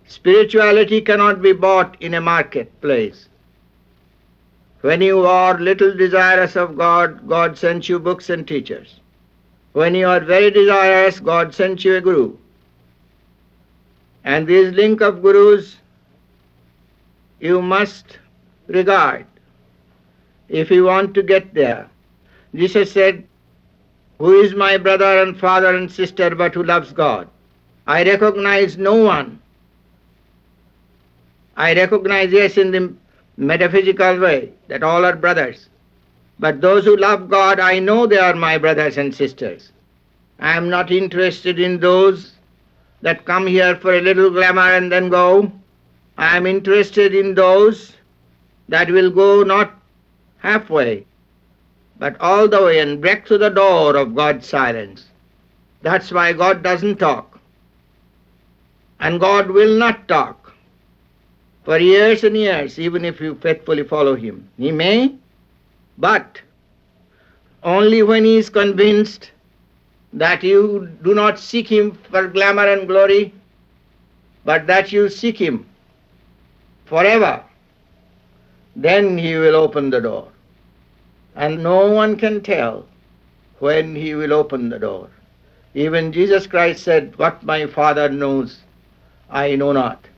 Spirituality cannot be bought in a marketplace. When you are little desirous of God, God sends you books and teachers. When you are very desirous, God sends you a guru. And this link of gurus you must regard if you want to get there. Jesus said, "Who is my brother and father and sister but who loves God?" I recognize no one. I recognize, yes, in the metaphysical way, that all are brothers. But those who love God, I know they are my brothers and sisters. I am not interested in those that come here for a little glamour and then go. I am interested in those that will go not halfway, but all the way and break through the door of God's silence. That's why God doesn't talk. And God will not talk for years and years, even if you faithfully follow Him. He may, but only when He is convinced that you do not seek Him for glamour and glory, but that you seek Him forever, then He will open the door. And no one can tell when He will open the door. Even Jesus Christ said, "What my Father knows, I know not."